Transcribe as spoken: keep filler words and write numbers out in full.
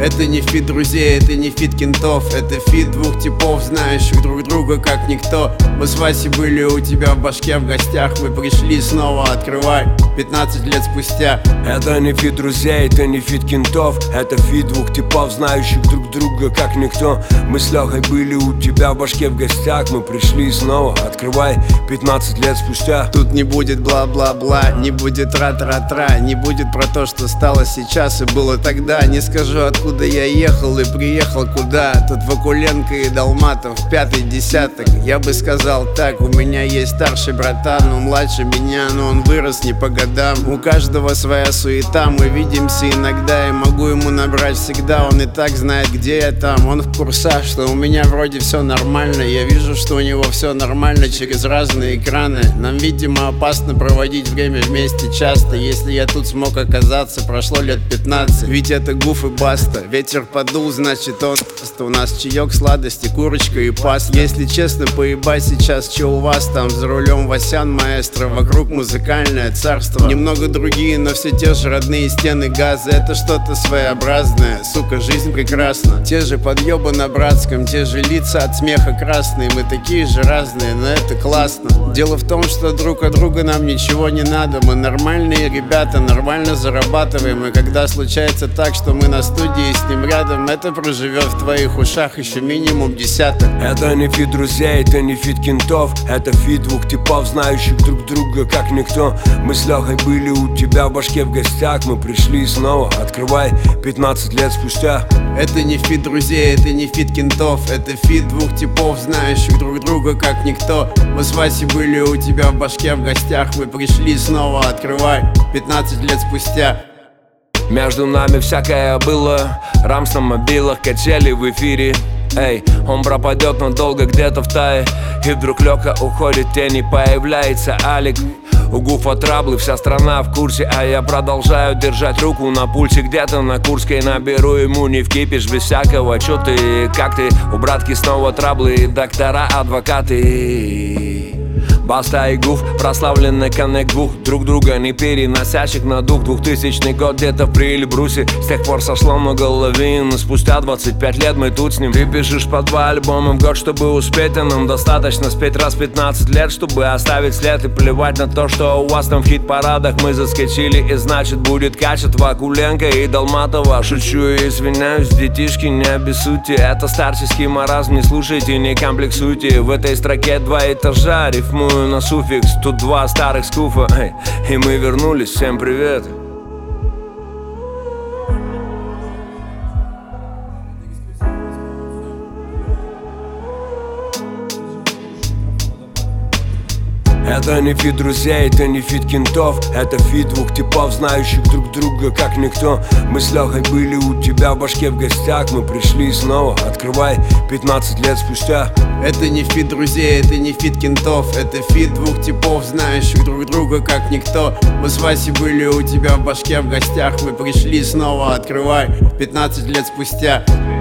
Это не фит друзей, это не фит кентов, это фит двух типов, знающих друг друга как никто. Мы с Васей были у тебя в башке в гостях, мы пришли снова, открывай, пятнадцать лет спустя. Это не фит друзей, это не фит кентов, это фит двух типов, знающих друг друга как никто. Мы с Лехой были у тебя в башке в гостях, мы пришли снова, открывай, пятнадцать лет спустя. Тут не будет бла-бла-бла, не будет тра-тра-тра, не будет про то, что стало сейчас и было тогда. Не скажу, откуда я ехал и приехал куда. Тут Вакуленко и Долматов, пятый десяток. Я бы сказал так, у меня есть старший братан, он младше меня, но он вырос не по годам. У каждого своя суета, мы видимся иногда, и могу ему набрать всегда. Он и так знает, где я там, он в курсах, что у меня вроде все нормально. Я вижу, что у него все нормально через разные экраны. Нам, видимо, опасно проводить время вместе часто. Если я тут смог оказаться, прошло лет пятнадцать. Ведь это Гуф и Баста. Ветер подул, значит он. У нас чаек, сладости, курочка и пас. Если честно, поебать сейчас, че у вас там за рулем Васян, маэстро. Вокруг музыкальное царство. Немного другие, но все те же родные стены газа. Это что-то своеобразное, сука, жизнь прекрасна. Те же подъебы на братском, те же лица от смеха красные. Мы такие же разные, но это классно. Дело в том, что друг от друга нам ничего не надо. Мы нормальные ребята, нормально зарабатываем. И когда случается так, что мы на студии с ним рядом, это проживет в твоих ушах еще минимум десяток. Это не фит друзей, это не фит кентов, это фит двух типов, знающих друг друга как никто. Мы с Лехой были у тебя в башке в гостях, мы пришли снова, открывай, пятнадцать лет спустя. Это не фит друзей, это не фит кентов, это фит двух типов, знающих друг друга как никто. Мы с Васей были у тебя в башке в гостях, мы пришли снова, открывай, пятнадцать лет спустя. Между нами всякое было, рамс на мобилах, качели в эфире. Эй, он пропадет надолго где-то в тае, и вдруг Лёха уходит, тени, появляется Алик. У Гуфа траблы, вся страна в курсе, а я продолжаю держать руку на пульсе. Где-то на Курской наберу ему не вкипишь без всякого. Чё ты, как ты, у братки снова траблы, доктора, адвокаты. Баста и Гуф, прославленный коннект двух друг друга не переносящих на дух. Двухтысячный год где-то при Эльбрусе, с тех пор сошло много лавин. И спустя двадцать пять лет мы тут с ним. Ты пишешь по два альбома в год, чтобы успеть, а нам достаточно спеть раз пятнадцать лет, чтобы оставить след. И плевать на то, что у вас там в хит-парадах мы заскочили, и значит будет качет Вакуленко и Долматова. Шучу и извиняюсь, детишки, не обессудьте, это старческий маразм, не слушайте, не комплексуйте. В этой строке два этажа, рифмую на суффикс, тут два старых скуфа. Эй, и мы вернулись, всем привет. Это не фит друзей, это не фит кентов, это фит двух типов, знающих друг друга как никто. Мы с Лехой были у тебя в башке в гостях, мы пришли снова, открывай, пятнадцать лет спустя. Это не фит друзей, это не фит кентов, это фит двух типов, знающих друг друга как никто. Мы с Васей были у тебя в башке в гостях, мы пришли снова, открывай, пятнадцать лет спустя.